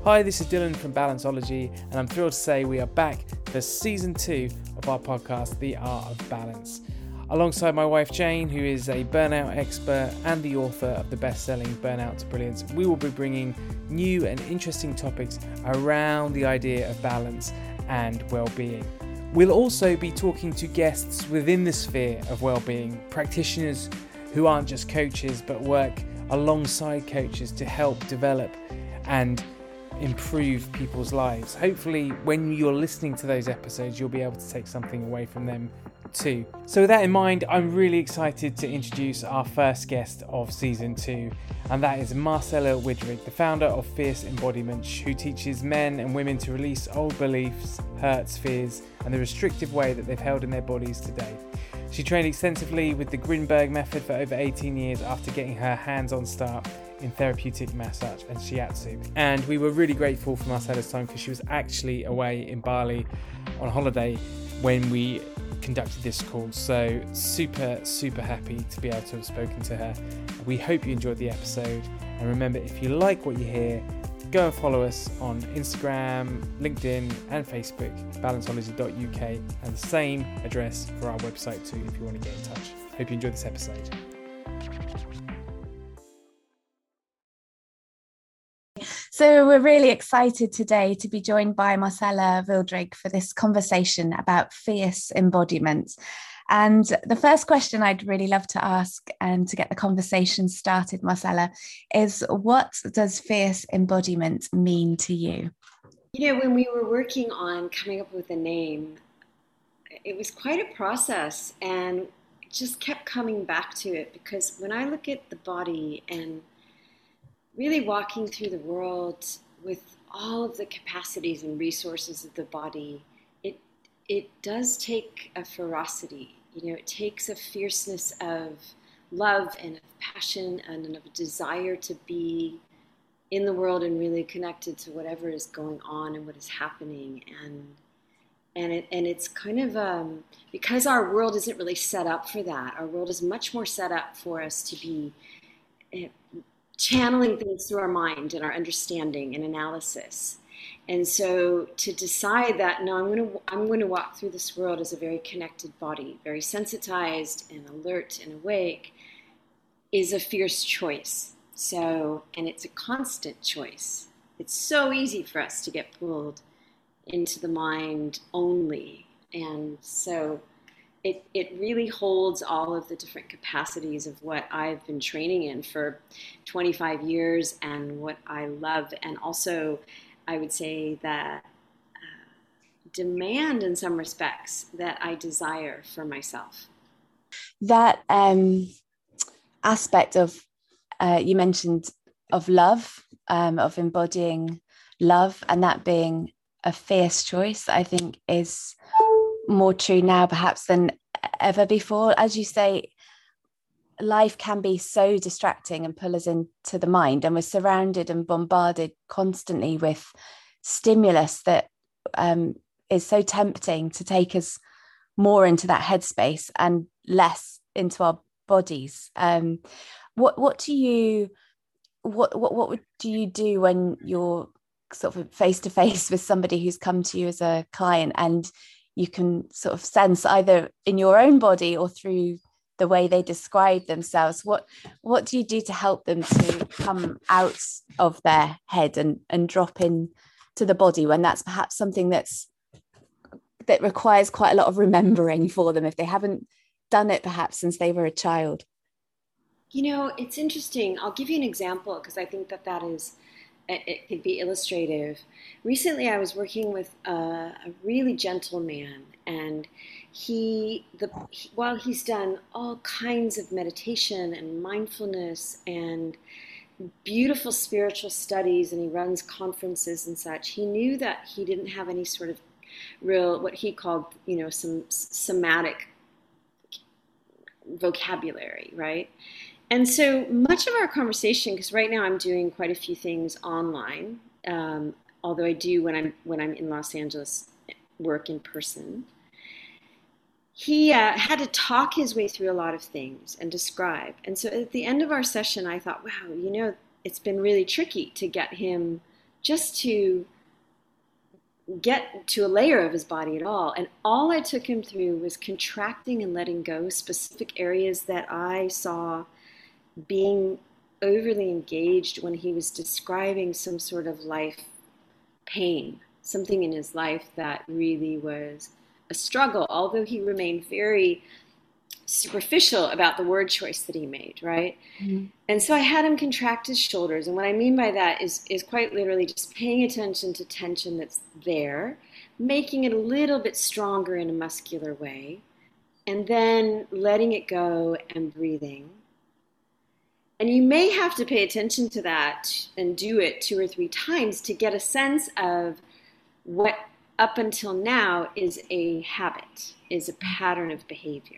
Hi, this is Dylan from Balanceology, and I'm thrilled to say we are back for season 2 of our podcast, The Art of Balance. Alongside my wife Jane, who is a burnout expert and the author of the best-selling Burnout to Brilliance, we will be bringing new and interesting topics around the idea of balance and well-being. We'll also be talking to guests within the sphere of well-being, practitioners who aren't just coaches but work alongside coaches to help develop and improve people's lives. Hopefully, when you're listening to those episodes, you'll be able to take something away from them too. So with that in mind, I'm really excited to introduce our first guest of season 2, and that is Marcella Widrig, the founder of Fierce Embodiment, who teaches men and women to release old beliefs, hurts, fears, and the restrictive way that they've held in their bodies today. She trained extensively with the Grinberg method for over 18 years after getting her hands-on start in therapeutic massage and shiatsu. And we were really grateful for Marcella's time because she was actually away in Bali on holiday when we conducted this call. So super happy to be able to have spoken to her. We hope you enjoyed the episode. And remember, if you like what you hear, go and follow us on Instagram, LinkedIn and Facebook, balanceology.uk, and the same address for our website too if you want to get in touch. Hope you enjoyed this episode. So we're really excited today to be joined by Marcella Widrig for this conversation about fierce embodiment. And the first question I'd really love to ask and to get the conversation started, Marcella, is what does fierce embodiment mean to you? You know, when we were working on coming up with a name, it was quite a process and just kept coming back to it, because when I look at the body and really walking through the world with all of the capacities and resources of the body, it does take a ferocity. You know, it takes a fierceness of love and of passion and of a desire to be in the world and really connected to whatever is going on and what is happening. And it's kind of because our world isn't really set up for that. Our world is much more set up for us to be channeling things through our mind and our understanding and analysis. And so to decide that, no, I'm going to walk through this world as a very connected body, very sensitized and alert and awake, is a fierce choice. So, and it's a constant choice. It's so easy for us to get pulled into the mind only. And so it really holds all of the different capacities of what I've been training in for 25 years and what I love. And also, I would say that demand in some respects that I desire for myself. That aspect of, you mentioned, of love, of embodying love, and that being a fierce choice, I think is more true now perhaps than ever before. As you say, life can be so distracting and pull us into the mind, and we're surrounded and bombarded constantly with stimulus that is so tempting to take us more into that headspace and less into our bodies. What do you do when you're sort of face to face with somebody who's come to you as a client, and you can sort of sense either in your own body or through the way they describe themselves, what do you do to help them to come out of their head and drop in to the body, when that's perhaps something that requires quite a lot of remembering for them if they haven't done it perhaps since they were a child? You know, it's interesting. I'll give you an example because I think that is, it could be illustrative. Recently, I was working with a really gentle man, and while he's done all kinds of meditation and mindfulness and beautiful spiritual studies, and he runs conferences and such, he knew that he didn't have any sort of real, what he called, you know, some somatic vocabulary, right? And so much of our conversation, because right now I'm doing quite a few things online, although I do when I'm in Los Angeles work in person. He had to talk his way through a lot of things and describe. And so at the end of our session, I thought, wow, you know, it's been really tricky to get him just to get to a layer of his body at all. And all I took him through was contracting and letting go specific areas that I saw being overly engaged when he was describing some sort of life pain, something in his life that really was a struggle, although he remained very superficial about the word choice that he made, right? Mm-hmm. And so I had him contract his shoulders. And what I mean by that is quite literally just paying attention to tension that's there, making it a little bit stronger in a muscular way, and then letting it go and breathing. And you may have to pay attention to that and do it 2 or 3 times to get a sense of what up until now is a habit, is a pattern of behavior.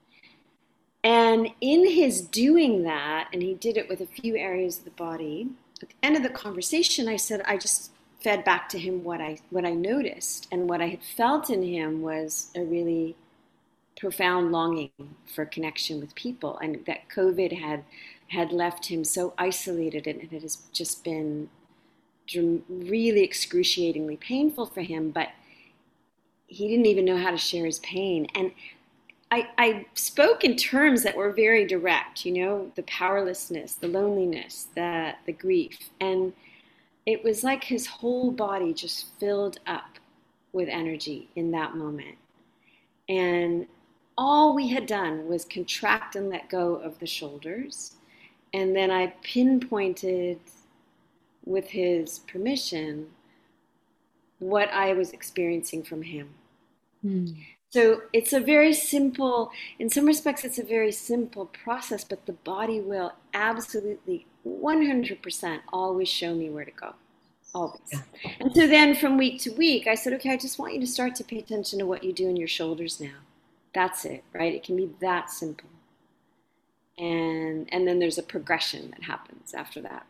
And in his doing that, and he did it with a few areas of the body, at the end of the conversation, I said, I just fed back to him what I noticed. And what I had felt in him was a really profound longing for connection with people. And that COVID had left him so isolated, and it has just been really excruciatingly painful for him. But he didn't even know how to share his pain. And I spoke in terms that were very direct, the powerlessness, the loneliness, the grief. And it was like his whole body just filled up with energy in that moment. And all we had done was contract and let go of the shoulders. And then I pinpointed, with his permission, what I was experiencing from him. Mm. So it's a very simple, in some respects, it's a very simple process, but the body will absolutely 100% always show me where to go, always. Yeah. And so then from week to week, I said, okay, I just want you to start to pay attention to what you do in your shoulders now. That's it, right? It can be that simple. And then there's a progression that happens after that.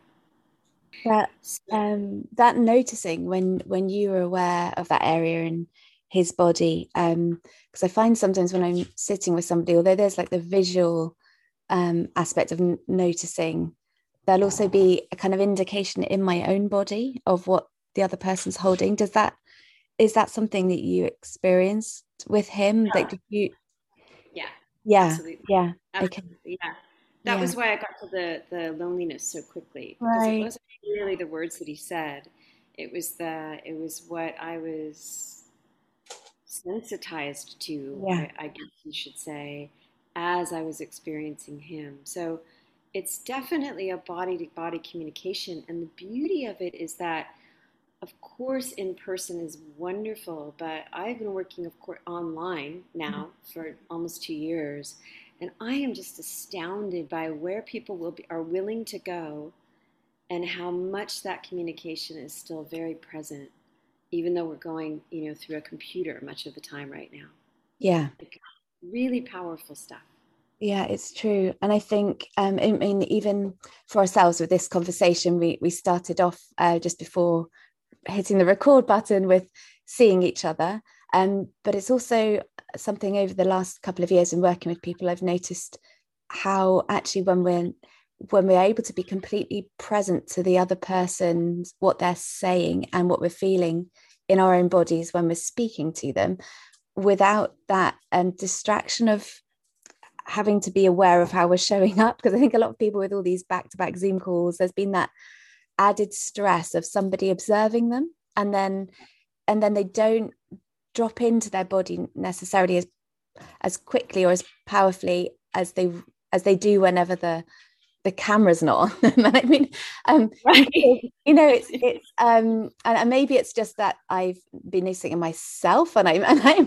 That noticing when you were aware of that area in his body, because I find sometimes when I'm sitting with somebody, although there's like the visual aspect of noticing, there'll also be a kind of indication in my own body of what the other person's holding. Is that something that you experienced with him? Yeah. Yeah, absolutely. Yeah. Absolutely. Okay. Yeah. That was why I got to the loneliness so quickly, because right. It wasn't really the words that he said. It was what I was sensitized to, I guess you should say, as I was experiencing him. So it's definitely a body-to-body communication. And the beauty of it is that, of course, in person is wonderful, but I've been working, of course, online now for almost 2 years. And I am just astounded by where people are willing to go, and how much that communication is still very present, even though we're going, through a computer much of the time right now. Yeah. Like, really powerful stuff. Yeah, it's true. And I think, I mean, even for ourselves with this conversation, we started off just before hitting the record button with seeing each other. But it's also something over the last couple of years in working with people, I've noticed how actually when we're able to be completely present to the other person's, what they're saying and what we're feeling in our own bodies when we're speaking to them, without that distraction of having to be aware of how we're showing up. Because I think a lot of people with all these back-to-back Zoom calls, there's been that added stress of somebody observing them, and then they don't drop into their body necessarily as quickly or as powerfully as they do whenever the camera's not on. I mean, right. It's and maybe it's just that I've been noticing in myself, and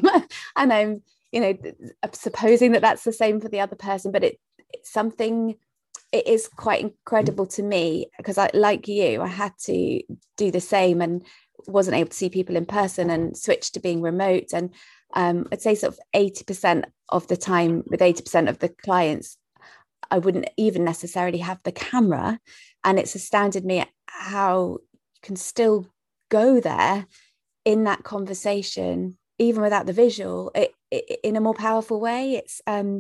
I'm supposing that that's the same for the other person, but it's something. It is quite incredible to me, because like you, I had to do the same and wasn't able to see people in person and switched to being remote. And I'd say sort of 80% of the time with 80% of the clients, I wouldn't even necessarily have the camera. And it's astounded me at how you can still go there in that conversation, even without the visual, in a more powerful way.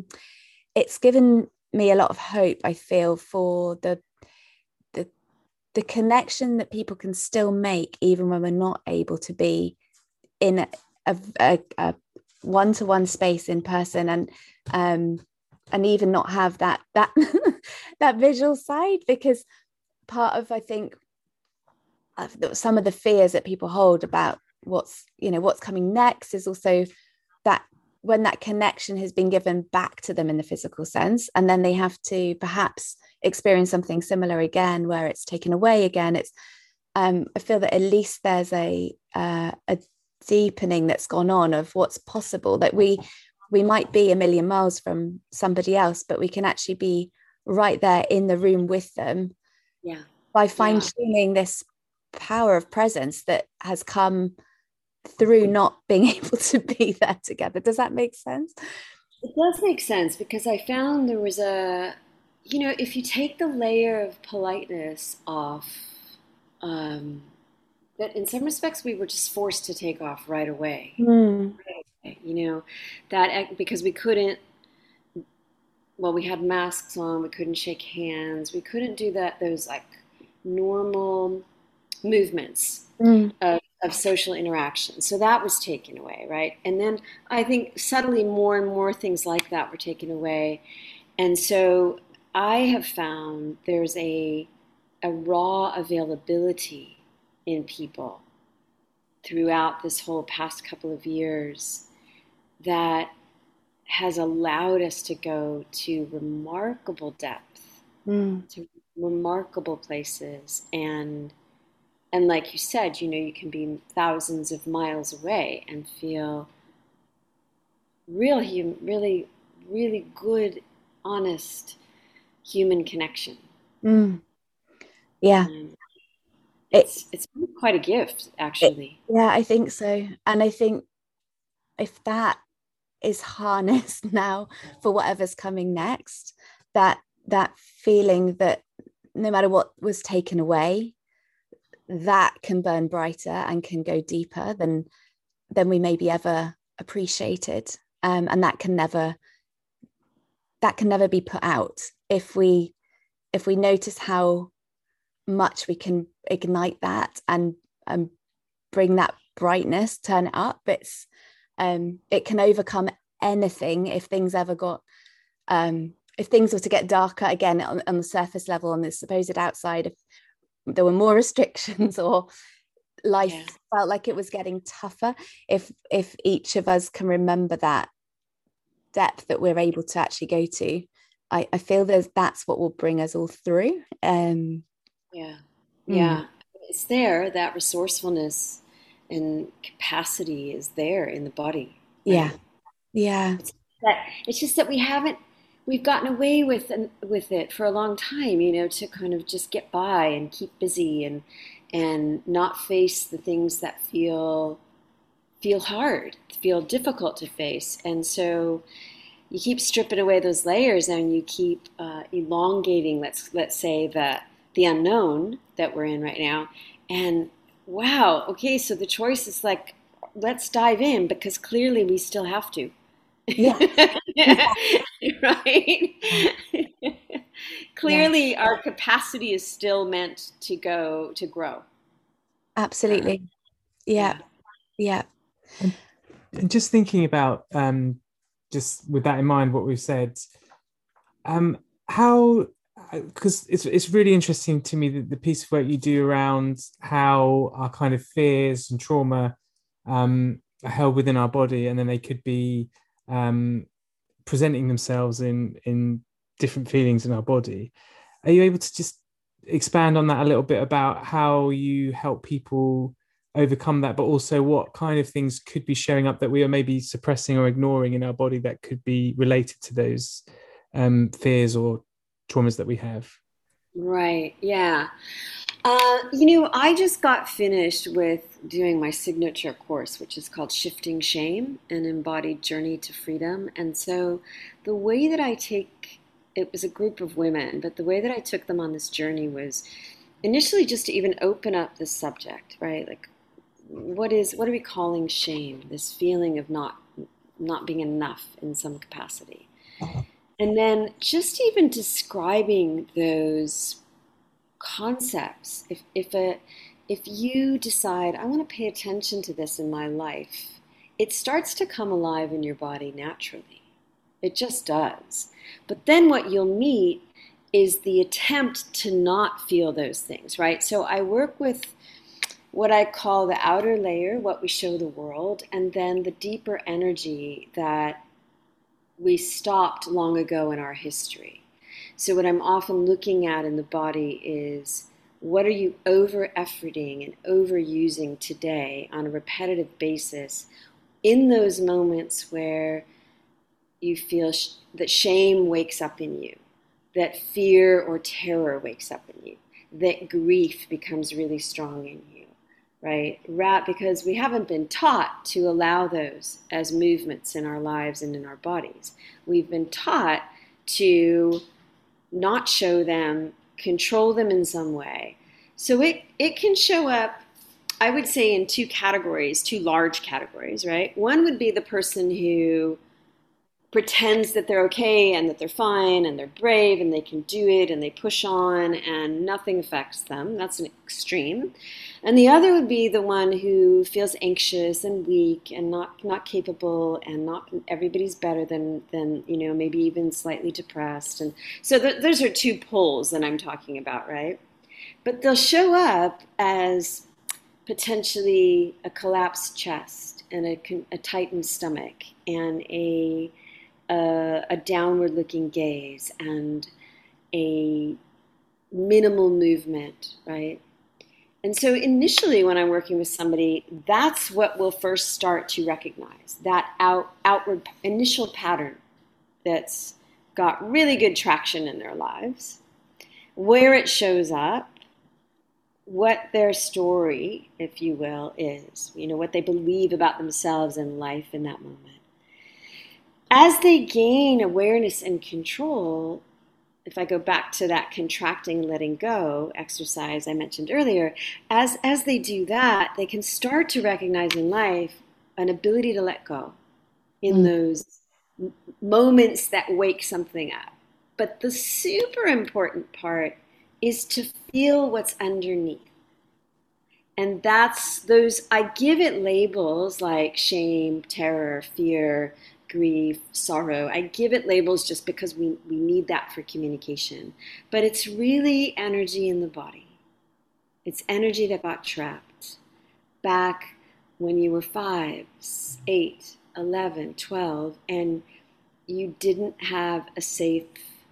It's given me a lot of hope, I feel, for the the connection that people can still make even when we're not able to be in a one-to-one space in person, and even not have that that visual side, because part of, I think, some of the fears that people hold about what's coming next is also that when that connection has been given back to them in the physical sense, and then they have to perhaps experience something similar again where it's taken away again, it's I feel that at least there's a deepening that's gone on of what's possible, that we might be a million miles from somebody else, but we can actually be right there in the room with them, by fine-tuning this power of presence that has come through not being able to be there together. Does that make sense? It does make sense, because I found there was if you take the layer of politeness off, that in some respects we were just forced to take off right away. That because we couldn't, we had masks on, we couldn't shake hands, we couldn't do those like normal movements of social interaction. So that was taken away, right? And then I think subtly more and more things like that were taken away. And so I have found there's a raw availability in people throughout this whole past couple of years that has allowed us to go to remarkable depth, to remarkable places, and like you said, you can be thousands of miles away and feel really, really good, honest human connection. Yeah. It's been quite a gift, actually. I think so. And I think if that is harnessed now for whatever's coming next, that feeling that no matter what was taken away, that can burn brighter and can go deeper than we maybe ever appreciated, and that can never be put out if we notice how much we can ignite that and bring that brightness, turn it up. It can overcome anything. If things ever got if things were to get darker again on the surface level, on the supposed outside, if there were more restrictions or life felt like it was getting tougher, if each of us can remember that depth that we're able to actually go to, I feel that's what will bring us all through. It's there, that resourcefulness and capacity is there in the body, right? It's just that we've gotten away with it for a long time, to kind of just get by and keep busy and not face the things that feel hard, feel difficult to face. And so you keep stripping away those layers, and you keep elongating, let's say, the unknown that we're in right now. And wow, okay, so the choice is like, let's dive in, because clearly we still have to. Right? Clearly our capacity is still meant to grow. Absolutely. And just thinking about just with that in mind, what we've said, how, because it's really interesting to me, the piece of work you do around how our kind of fears and trauma are held within our body, and then they could be presenting themselves in different feelings in our body. Are you able to just expand on that a little bit about how you help people overcome that, but also what kind of things could be showing up that we are maybe suppressing or ignoring in our body that could be related to those fears or traumas that we have? Right. Yeah. I just got finished with doing my signature course, which is called Shifting Shame, an Embodied Journey to Freedom. And so the way that it was a group of women, but the way that I took them on this journey was initially just to even open up this subject, right? Like, what are we calling shame? This feeling of not being enough in some capacity. And then just even describing those concepts, if you decide, I want to pay attention to this in my life, it starts to come alive in your body naturally. It just does. But then what you'll meet is the attempt to not feel those things, right? So I work with what I call the outer layer, what we show the world, and then the deeper energy that we stopped long ago in our history. So what I'm often looking at in the body is, what are you over-efforting and overusing today on a repetitive basis in those moments where you feel that shame wakes up in you, that fear or terror wakes up in you, that grief becomes really strong in you, right? Because we haven't been taught to allow those as movements in our lives and in our bodies. We've been taught to not show them, control them in some way. So it can show up, I would say, in two large categories, right? One would be the person who pretends that they're okay and that they're fine and they're brave and they can do it and they push on and nothing affects them. That's an extreme. And the other would be the one who feels anxious and weak and not capable, and not everybody's better than maybe even slightly depressed. And so those are two poles that I'm talking about, right? But they'll show up as potentially a collapsed chest and a tightened stomach and a downward-looking gaze and a minimal movement, right? And so initially when I'm working with somebody, that's what we'll first start to recognize, that outward initial pattern that's got really good traction in their lives, where it shows up, what their story, if you will, is, what they believe about themselves and life in that moment. As they gain awareness and control, if I go back to that contracting, letting go exercise I mentioned earlier, as they do that, they can start to recognize in life an ability to let go in those moments that wake something up. But the super important part is to feel what's underneath. And that's those, I give it labels like shame, terror, fear, grief, sorrow. I give it labels just because we need that for communication. But it's really energy in the body. It's energy that got trapped back when you were 5, 8, 11, 12, and you didn't have a safe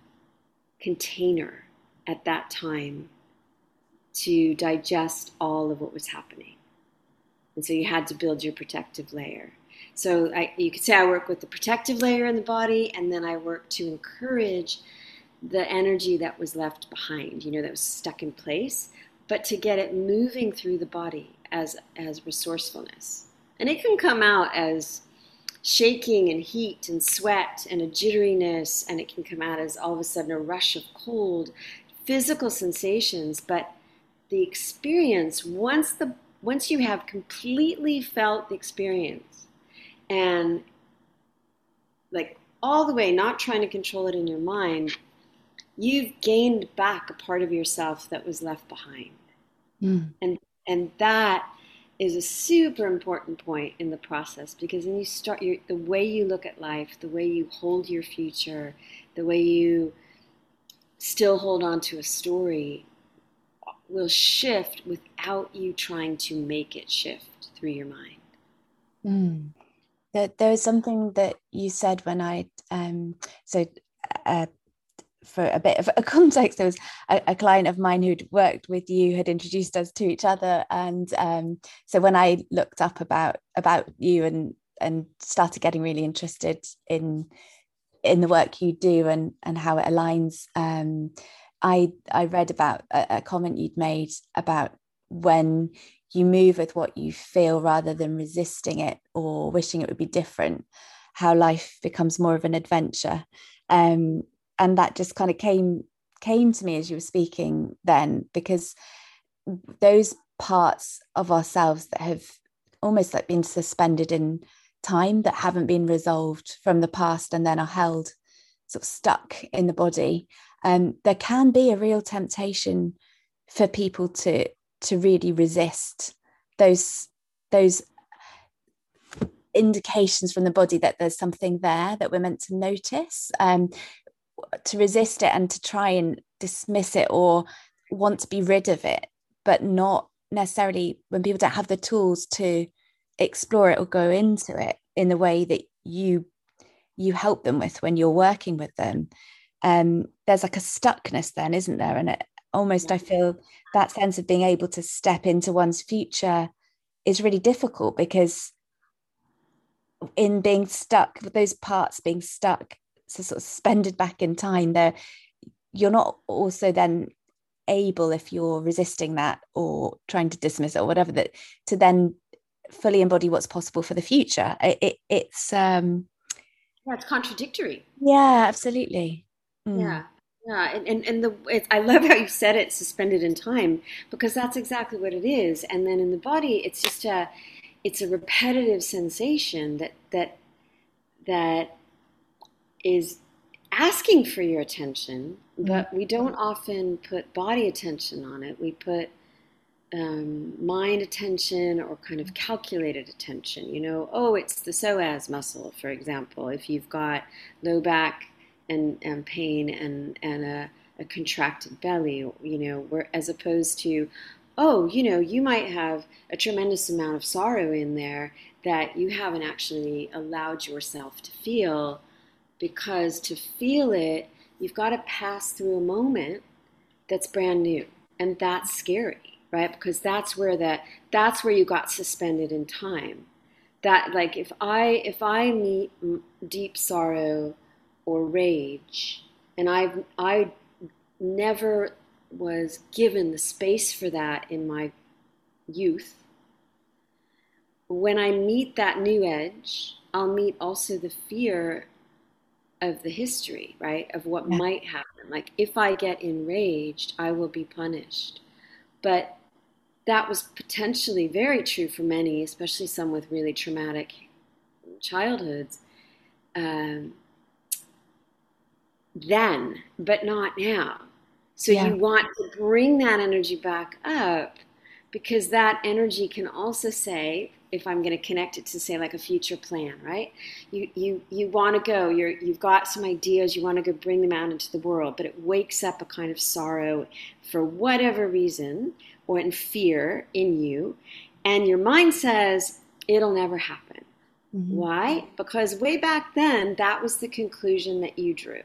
container at that time to digest all of what was happening. And so you had to build your protective layer. So you could say I work with the protective layer in the body, and then I work to encourage the energy that was left behind, that was stuck in place, but to get it moving through the body as resourcefulness. And it can come out as shaking and heat and sweat and a jitteriness, and it can come out as all of a sudden a rush of cold, physical sensations. But the experience, once you have completely felt the experience, and like all the way, not trying to control it in your mind, you've gained back a part of yourself that was left behind. And that is a super important point in the process, because then you start the way you look at life, the way you hold your future, the way you still hold on to a story will shift without you trying to make it shift through your mind. There was something that you said when for a bit of a context, there was a client of mine who'd worked with you, had introduced us to each other, and so when I looked up about you and started getting really interested in the work you do and how it aligns, I read about a comment you'd made about when you move with what you feel rather than resisting it or wishing it would be different, how life becomes more of an adventure. And that just kind of came to me as you were speaking then, because those parts of ourselves that have almost like been suspended in time, that haven't been resolved from the past and then are held sort of stuck in the body, there can be a real temptation for people to really resist those indications from the body that there's something there that we're meant to notice, to resist it and to try and dismiss it or want to be rid of it, but not necessarily when people don't have the tools to explore it or go into it in the way that you help them with when you're working with them. There's like a stuckness then, isn't there? And it almost, I feel that sense of being able to step into one's future is really difficult, because in being stuck, those parts being stuck, so sort of suspended back in time, there you're not also then able, if you're resisting that or trying to dismiss it or whatever, that to then fully embody what's possible for the future. It's it's contradictory. Yeah, absolutely. Yeah. I love how you said it, suspended in time, because that's exactly what it is. And then in the body, it's just it's a repetitive sensation that is asking for your attention, but we don't often put body attention on it. We put mind attention or kind of calculated attention. It's the psoas muscle, for example. If you've got low back and pain and a contracted belly, where, as opposed to, you might have a tremendous amount of sorrow in there that you haven't actually allowed yourself to feel, because to feel it, you've got to pass through a moment that's brand new, and that's scary, right? Because that's where you got suspended in time. That, like, if I meet deep sorrow or rage, and I never was given the space for that in my youth, when I meet that new edge, I'll meet also the fear of the history, right? Of what might happen. Like, if I get enraged, I will be punished. But that was potentially very true for many, especially some with really traumatic childhoods. Then, but not now. So you want to bring that energy back up, because that energy can also say, if I'm going to connect it to, say, like a future plan, right? You want to go, you've got some ideas, you want to go bring them out into the world, but it wakes up a kind of sorrow for whatever reason, or in fear in you, and your mind says it'll never happen. Mm-hmm. Why? Because way back then, that was the conclusion that you drew.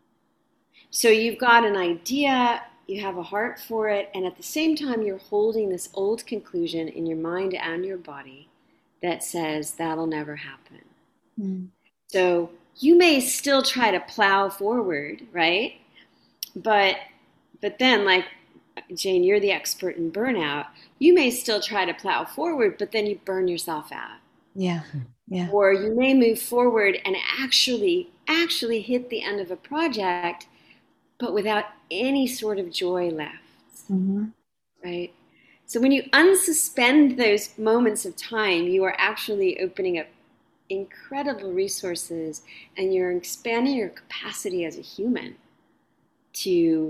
So you've got an idea, you have a heart for it, and at the same time you're holding this old conclusion in your mind and your body that says that'll never happen. Mm. So you may still try to plow forward, right? But then, like, Jane, you're the expert in burnout. You may still try to plow forward, but then you burn yourself out. Yeah. Or you may move forward and actually hit the end of a project, but without any sort of joy left, right? So when you unsuspend those moments of time, you are actually opening up incredible resources, and you're expanding your capacity as a human to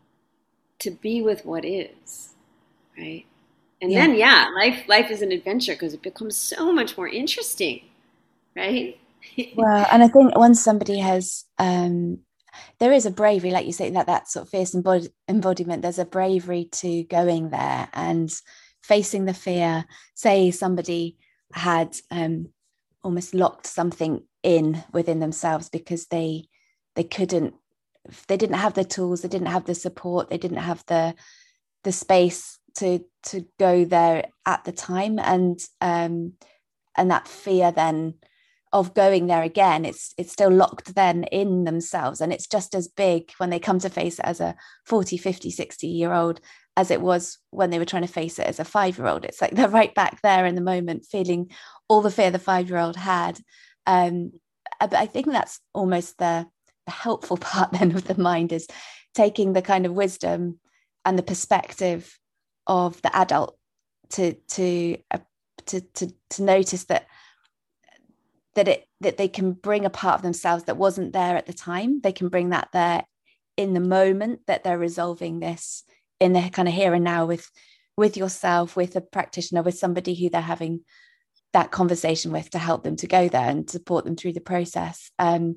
be with what is, right? And then, life is an adventure, because it becomes so much more interesting, right? Well, and I think once somebody has... there is a bravery, like you say, that sort of fierce embodiment. There's a bravery to going there and facing the fear. Say somebody had almost locked something in within themselves because they didn't have the tools, they didn't have the support, they didn't have the space to go there at the time, and that fear then of going there again, it's still locked then in themselves, and it's just as big when they come to face it as a 40, 50, 60-year-old as it was when they were trying to face it as a 5-year-old. It's like they're right back there in the moment, feeling all the fear the 5-year-old had. But I think that's almost the helpful part then of the mind, is taking the kind of wisdom and the perspective of the adult to notice that they can bring a part of themselves that wasn't there at the time. They can bring that there in the moment that they're resolving this in the kind of here and now with yourself, with a practitioner, with somebody who they're having that conversation with, to help them to go there and support them through the process, and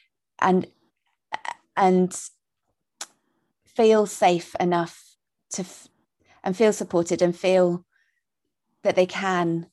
feel safe enough and feel supported and feel that they can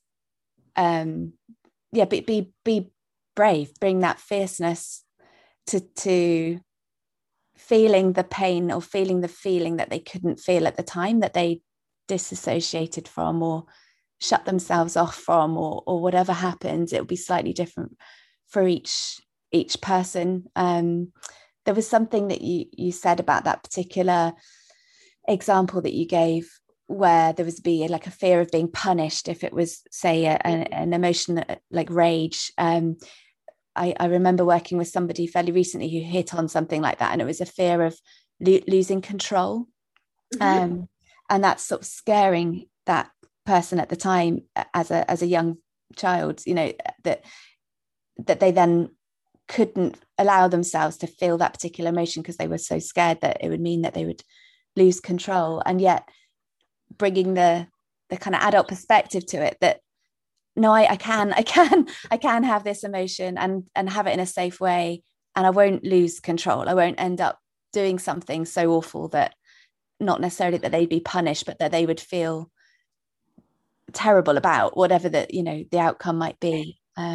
be brave, bring that fierceness to feeling the pain or feeling the feeling that they couldn't feel at the time, that they disassociated from or shut themselves off from, or whatever happens. It'll be slightly different for each person. There was something that you said about that particular example that you gave, where there was be like a fear of being punished if it was, say, an emotion like rage. I remember working with somebody fairly recently who hit on something like that, and it was a fear of losing control. And that's sort of scaring that person at the time as a young child, you know, that they then couldn't allow themselves to feel that particular emotion because they were so scared that it would mean that they would lose control. And yet bringing the kind of adult perspective to it, that no, I can have this emotion and have it in a safe way, and I won't lose control. I won't end up doing something so awful that, not necessarily that they'd be punished, but that they would feel terrible about whatever the outcome might be.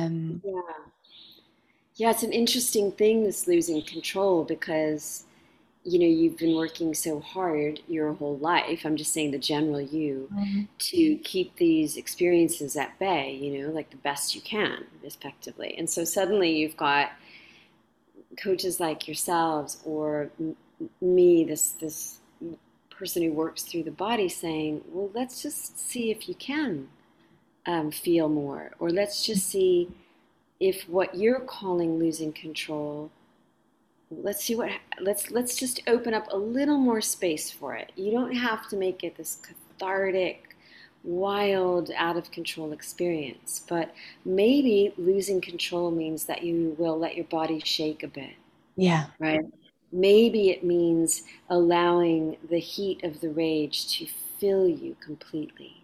Yeah, it's an interesting thing, this losing control, because you've been working so hard your whole life, I'm just saying the general you, to keep these experiences at bay, like the best you can, respectively. And so suddenly you've got coaches like yourselves, or me, this person who works through the body, saying, well, let's just see if you can feel more, or let's just see if what you're calling losing control, let's just open up a little more space for it. You don't have to make it this cathartic, wild, out of control experience, but maybe losing control means that you will let your body shake a bit. Yeah. Right? Maybe it means allowing the heat of the rage to fill you completely.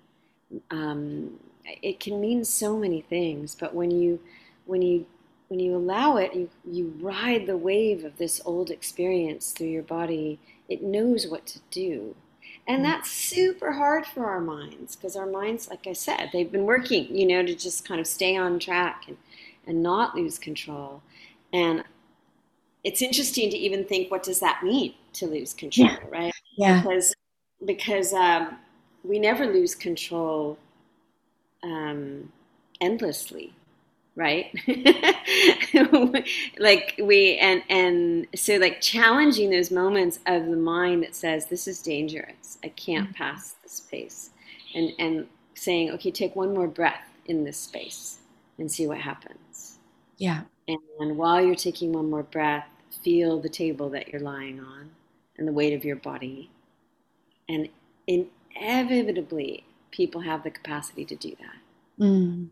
It can mean so many things, but when you allow it, you ride the wave of this old experience through your body. It knows what to do. And that's super hard for our minds, because our minds, like I said, they've been working, to just kind of stay on track and not lose control. And it's interesting to even think, what does that mean to lose control, right? Yeah. Because we never lose control endlessly. Right? So challenging those moments of the mind that says, this is dangerous, I can't pass this space, and saying, okay, take one more breath in this space and see what happens. Yeah. And while you're taking one more breath, feel the table that you're lying on and the weight of your body. And inevitably, people have the capacity to do that.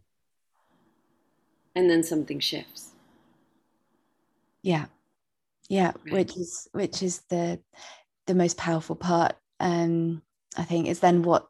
And then something shifts. Yeah. Right. which is the most powerful part. I think is then what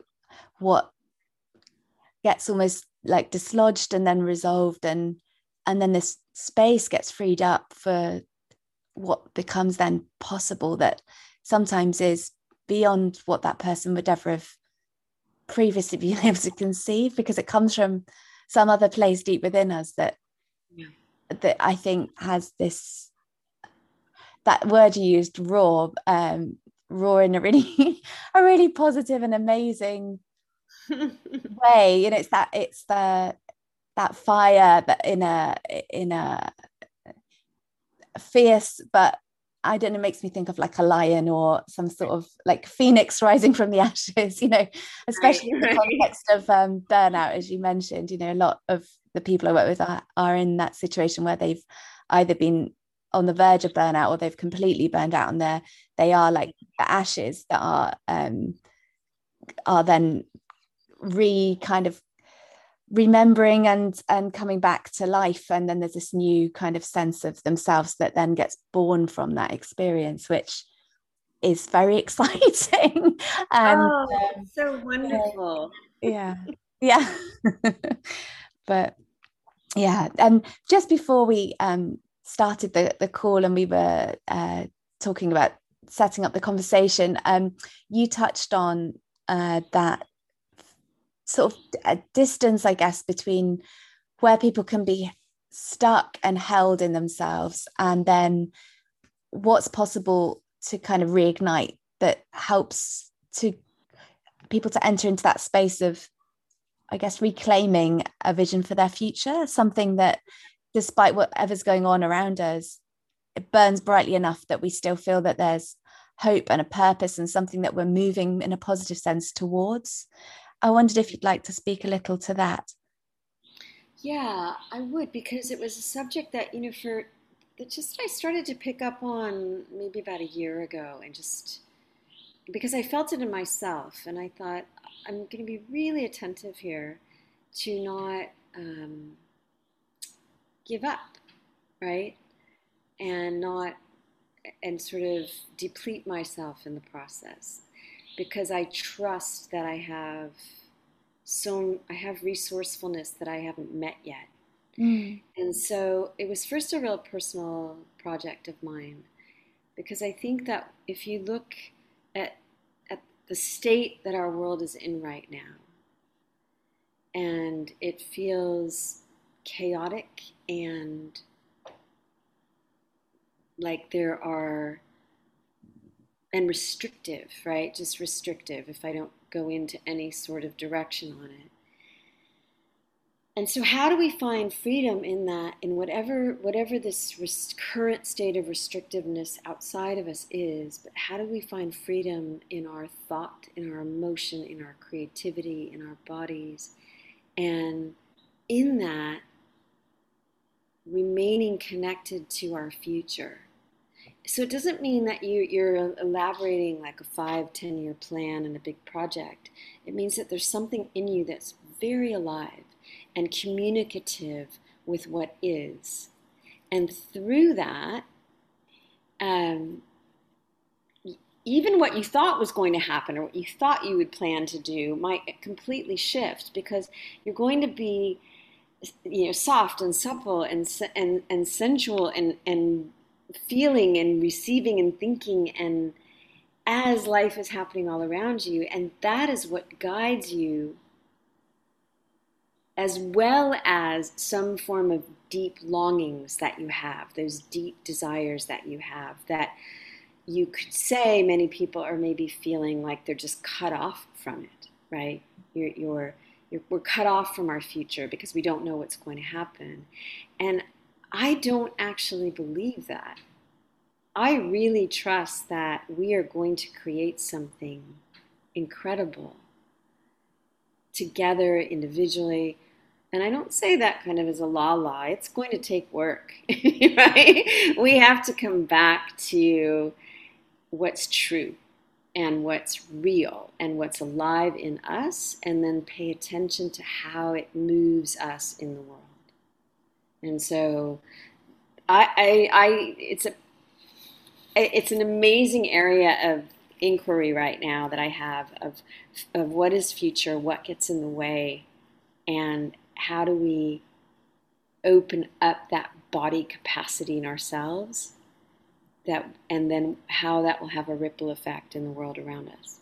gets almost like dislodged and then resolved, and then this space gets freed up for what becomes then possible, that sometimes is beyond what that person would ever have previously been able to conceive, because it comes from some other place deep within us that I think has this, that word you used, raw in a really positive and amazing way. It's that fire that in a fierce, but I don't know, makes me think of like a lion or some sort of like phoenix rising from the ashes, especially in the context of burnout, as you mentioned. A lot of the people I work with are in that situation where they've either been on the verge of burnout or they've completely burned out, and they are like the ashes that are then kind of remembering and coming back to life, and then there's this new kind of sense of themselves that then gets born from that experience, which is very exciting. And Oh, so wonderful. yeah, yeah. But yeah, and just before we started the call and we were talking about setting up the conversation, you touched on that sort of a distance, I guess, between where people can be stuck and held in themselves, and then what's possible to kind of reignite that helps to people to enter into that space of, I guess, reclaiming a vision for their future, something that, despite whatever's going on around us, it burns brightly enough that we still feel that there's hope and a purpose and something that we're moving in a positive sense towards. I wondered if you'd like to speak a little to that. Yeah, I would, because it was a subject that, for that just I started to pick up on maybe about a year ago, and just because I felt it in myself, and I thought I'm going to be really attentive here to not give up, right? And not, and sort of deplete myself in the process, because I trust that I have resourcefulness that I haven't met yet. And so it was first a real personal project of mine, because I think that if you look at the state that our world is in right now, and it feels chaotic and like there are, and restrictive, right? Just restrictive if I don't go into any sort of direction on it. And so how do we find freedom in that, in whatever this current state of restrictiveness outside of us is, but how do we find freedom in our thought, in our emotion, in our creativity, in our bodies, and in that remaining connected to our future? So it doesn't mean that you're elaborating like a 5-10 year plan and a big project. It means that there's something in you that's very alive and communicative with what is. And through that, even what you thought was going to happen or what you thought you would plan to do might completely shift, because you're going to be, soft and supple and sensual and feeling and receiving and thinking, and as life is happening all around you. And that is what guides you, as well as some form of deep longings that you have, those deep desires that you have, that you could say many people are maybe feeling like they're just cut off from it, right? We're cut off from our future because we don't know what's going to happen. And I don't actually believe that. I really trust that we are going to create something incredible together, individually. And I don't say that kind of as a la-la. It's going to take work, right? We have to come back to what's true and what's real and what's alive in us, and then pay attention to how it moves us in the world. And so it's an amazing area of inquiry right now that I have of what is future, what gets in the way, and how do we open up that body capacity in ourselves, and then how that will have a ripple effect in the world around us.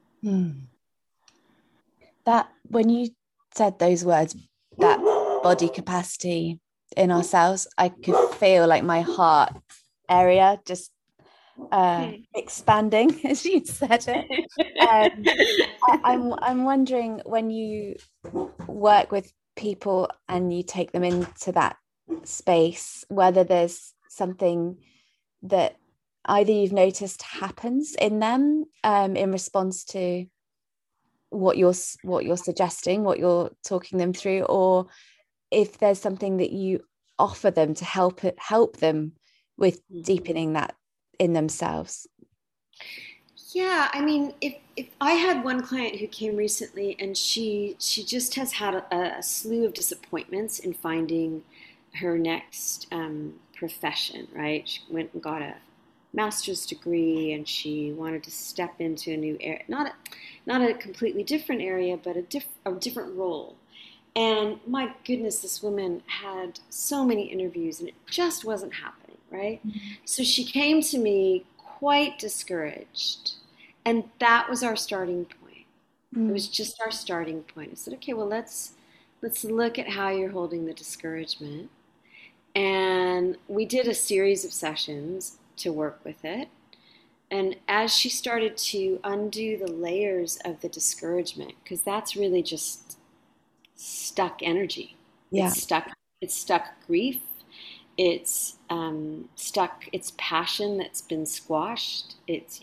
That, when you said those words, that body capacity in ourselves, I could feel like my heart area just expanding as you said it. I'm wondering, when you work with people and you take them into that space, whether there's something that either you've noticed happens in them in response to what you're suggesting, what you're talking them through, or if there's something that you offer them to help them with deepening that in themselves. Yeah, I mean, if I had one client who came recently, and she just has had a slew of disappointments in finding her next profession, right? She went and got master's degree, and she wanted to step into a new area, not a completely different area, but a different role. And my goodness, this woman had so many interviews and it just wasn't happening, right? Mm-hmm. So she came to me quite discouraged. And that was our starting point. Mm-hmm. It was just our starting point. I said, okay, well, let's look at how you're holding the discouragement. And we did a series of sessions to work with it. And as she started to undo the layers of the discouragement, because that's really just stuck energy. Yeah. It's stuck grief. It's stuck, it's passion that's been squashed. It's,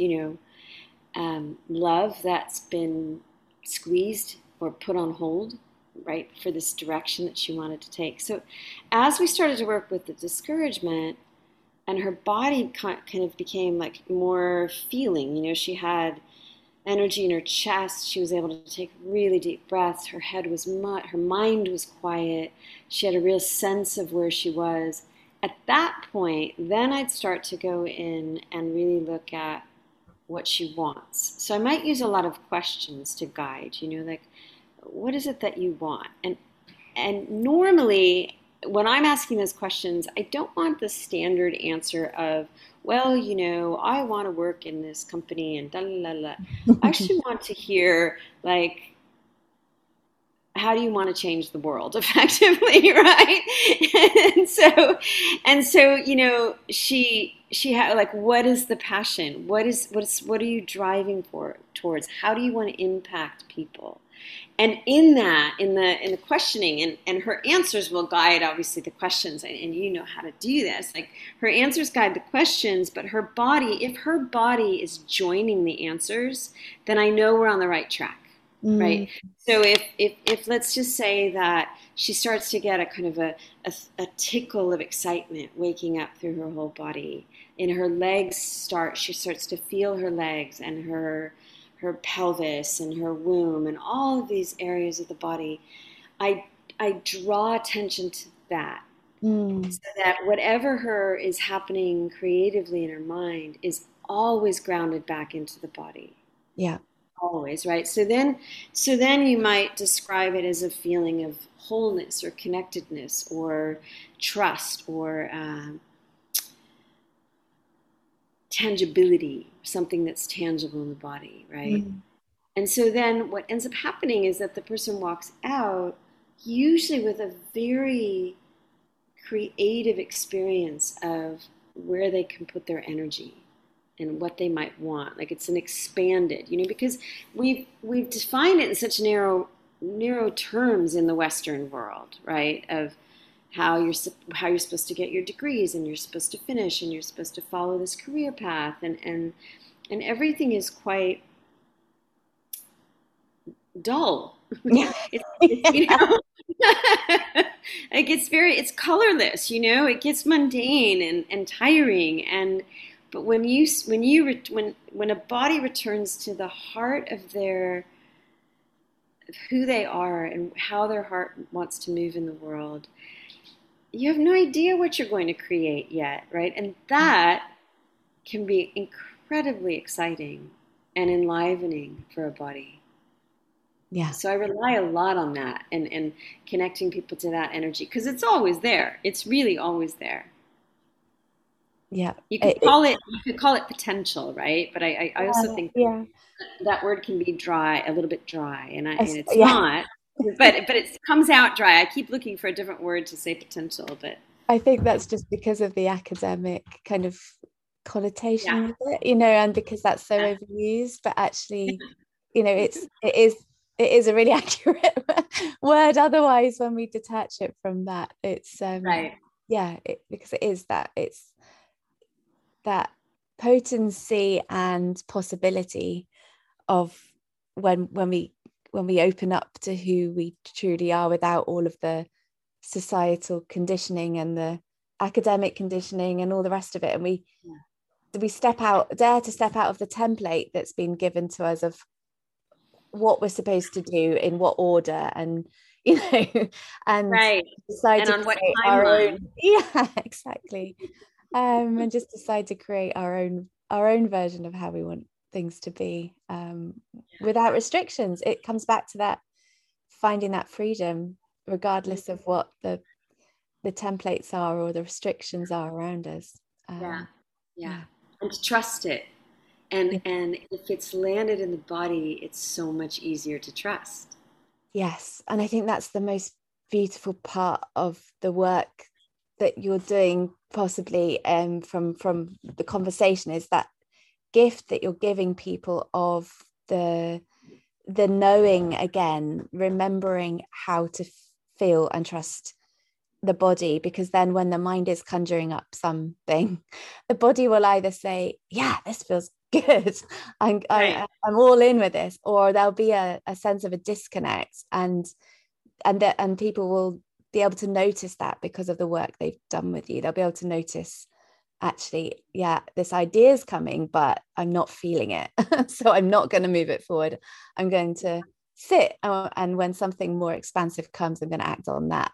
love that's been squeezed or put on hold, right, for this direction that she wanted to take. So as we started to work with the discouragement, and her body kind of became like more feeling, she had energy in her chest. She was able to take really deep breaths. Her head was her mind was quiet. She had a real sense of where she was. At that point, then I'd start to go in and really look at what she wants. So I might use a lot of questions to guide, like, what is it that you want? And normally, when I'm asking those questions, I don't want the standard answer of, well, I want to work in this company and da la la. I actually want to hear, like, how do you want to change the world effectively, right? and so, she had, like, what is the passion? What are you driving towards? How do you want to impact people? And in that, in the questioning, and her answers will guide, obviously, the questions, and you know how to do this. Like, her answers guide the questions, but her body, if her body is joining the answers, then I know we're on the right track, right? So if let's just say that she starts to get a kind of a tickle of excitement waking up through her whole body, and her legs she starts to feel her legs and her pelvis and her womb and all of these areas of the body, I draw attention to that, so that whatever is happening creatively in her mind is always grounded back into the body. Yeah. Always, right? So then you might describe it as a feeling of wholeness or connectedness or trust or tangibility, something that's tangible in the body, right? And so then what ends up happening is that the person walks out usually with a very creative experience of where they can put their energy and what they might want. Like, it's an expanded, because we've defined it in such narrow terms in the Western world, right? Of how you're supposed to get your degrees, and you're supposed to finish, and you're supposed to follow this career path, and everything is quite dull. Yeah. Like, it's colorless, it gets mundane and tiring, but when a body returns to the heart of who they are and how their heart wants to move in the world, you have no idea what you're going to create yet, right? And that can be incredibly exciting and enlivening for a body. Yeah. So I rely a lot on that and connecting people to that energy, because it's always there. It's really always there. Yeah. You could call it potential, right? But I also think that word can be dry, a little bit dry, and it's not. But it comes out dry. I keep looking for a different word to say potential, but I think that's just because of the academic kind of connotation with it, and because that's so overused. But actually, it is a really accurate word. Otherwise, when we detach it from that, it's right. Because it is that, it's that potency and possibility of when we open up to who we truly are, without all of the societal conditioning and the academic conditioning and all the rest of it, and we dare to step out of the template that's been given to us of what we're supposed to do in what order, and and right, decide and to on what create timeline. our own. Yeah, exactly. and just decide to create our own version of how we want things to be, without restrictions. It comes back to that, finding that freedom regardless of what the templates are or the restrictions are around us. Yeah. Yeah. And to trust it. And if it's landed in the body, it's so much easier to trust. Yes, and I think that's the most beautiful part of the work that you're doing, possibly, from the conversation, is that gift that you're giving people of the knowing again, remembering how to feel and trust the body, because then when the mind is conjuring up something, the body will either say, yeah, this feels good, I'm all in with this, or there'll be a sense of a disconnect, and people will be able to notice that because of the work they've done with you. They'll be able to notice, actually, yeah, this idea is coming, but I'm not feeling it. So I'm not going to move it forward. I'm going to sit, and when something more expansive comes, I'm going to act on that,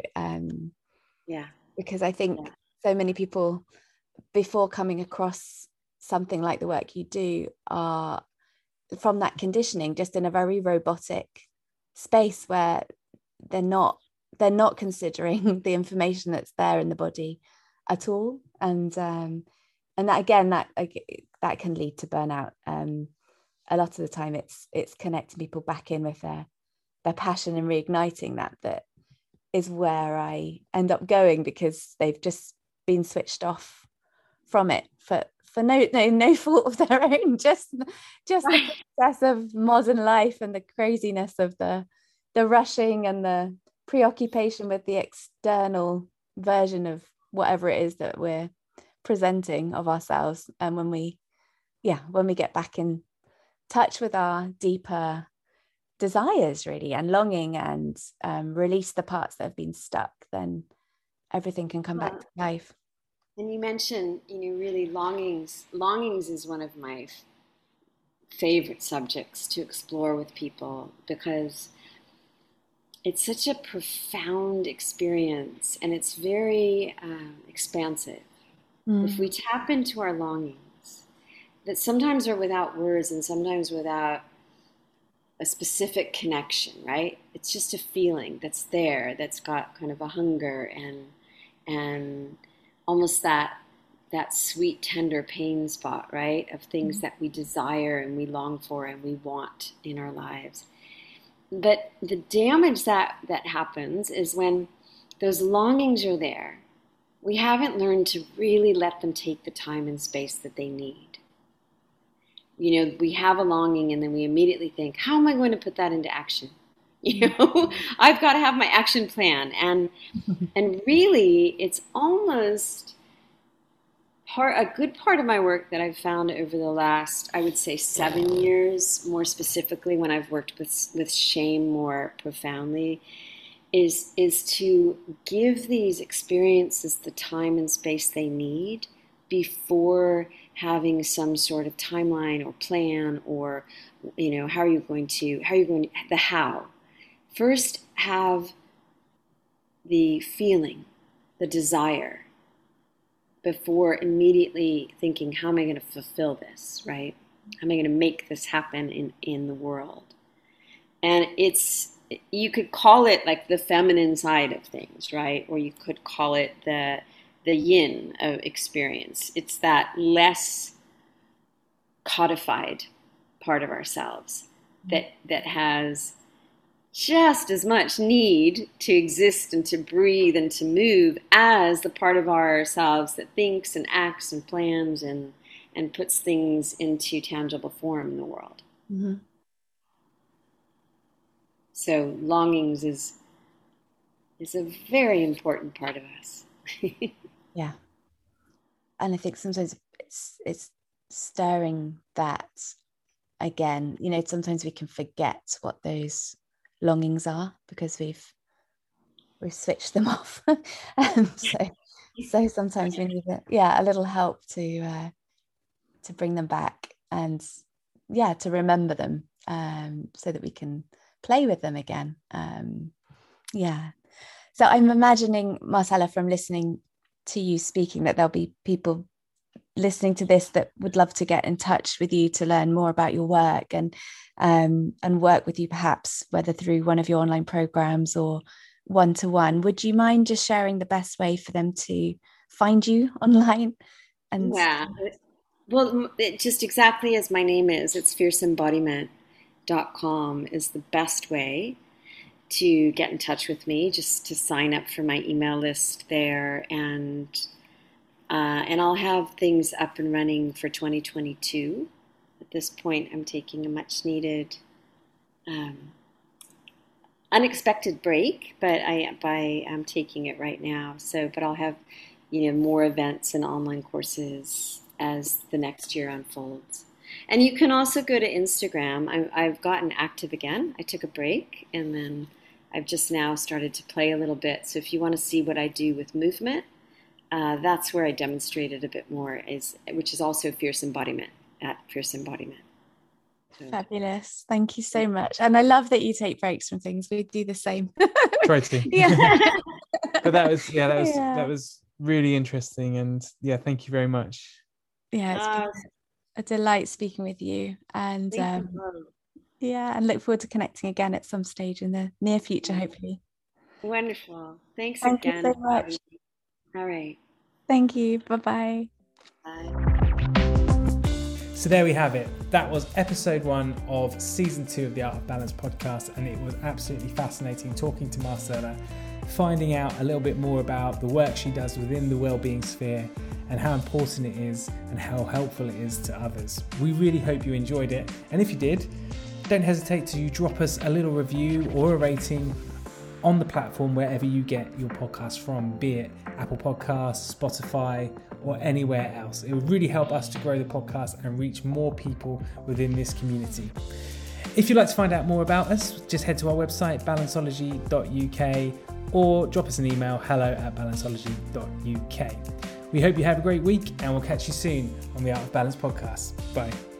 because I think so many people, before coming across something like the work you do, are from that conditioning, just in a very robotic space where they're not considering the information that's there in the body at all, and that again, that can lead to burnout. A lot of the time it's connecting people back in with their passion and reigniting that is where I end up going, because they've just been switched off from it for no fault of their own, just the process of modern life and the craziness of the rushing and the preoccupation with the external version of whatever it is that we're presenting of ourselves. And when we get back in touch with our deeper desires, really, and longing, and release the parts that have been stuck, then everything can come back to life. And you mentioned, really longings. Longings is one of my favorite subjects to explore with people, because it's such a profound experience, and it's very expansive. If we tap into our longings, that sometimes are without words and sometimes without a specific connection, right? It's just a feeling that's there, that's got kind of a hunger and almost that sweet, tender pain spot, right? Of things that we desire and we long for and we want in our lives. But the damage that happens is when those longings are there, we haven't learned to really let them take the time and space that they need. We have a longing and then we immediately think, how am I going to put that into action? I've got to have my action plan. And really, it's almost a good part of my work that I've found over the last, I would say, 7 years, more specifically when I've worked with shame more profoundly, is to give these experiences the time and space they need before having some sort of timeline or plan, or how are you going to the how. First, have the feeling, the desire, before immediately thinking, how am I going to fulfill this, right? How am I going to make this happen in the world? And you could call it like the feminine side of things, right? Or you could call it the yin of experience. It's that less codified part of ourselves that has just as much need to exist and to breathe and to move as the part of ourselves that thinks and acts and plans and puts things into tangible form in the world. Mm-hmm. So longings is a very important part of us. Yeah. And I think sometimes it's stirring that again. Sometimes we can forget what those longings are because we've switched them off. So sometimes we need a little help to bring them back, and to remember them, so that we can play with them again. So I'm imagining, Marcella, from listening to you speaking, that there'll be people listening to this that would love to get in touch with you to learn more about your work and work with you, perhaps whether through one of your online programs or one-to-one. Would you mind just sharing the best way for them to find you online? And Yeah. Well, just exactly as my name is, it's fierceembodiment.com is the best way to get in touch with me, just to sign up for my email list there. And I'll have things up and running for 2022. At this point, I'm taking a much needed, unexpected break, but I'm taking it right now. So, but I'll have, more events and online courses as the next year unfolds. And you can also go to Instagram. I've gotten active again. I took a break, and then I've just now started to play a little bit. So if you want to see what I do with movement, that's where I demonstrated a bit more, which is also Fierce Embodiment, at Fierce Embodiment. So. Fabulous. Thank you so much. And I love that you take breaks from things. We do the same. Try to. Yeah. But that was really interesting. And yeah, thank you very much. Yeah, it's been a delight speaking with you. And and look forward to connecting again at some stage in the near future, hopefully. Wonderful. Thank again. You so much. All right. Thank you. Bye-bye. Bye. So there we have it. That was episode 1 of season 2 of the Art of Balance podcast, and it was absolutely fascinating talking to Marcela, finding out a little bit more about the work she does within the wellbeing sphere and how important it is and how helpful it is to others. We really hope you enjoyed it, and if you did, don't hesitate to drop us a little review or a rating on the platform wherever you get your podcast from, be it Apple Podcasts, Spotify, or anywhere else. It would really help us to grow the podcast and reach more people within this community. If you'd like to find out more about us, just head to our website, balanceology.uk, or drop us an email, hello@balanceology.uk. We hope you have a great week, and we'll catch you soon on the Art of Balance podcast. Bye.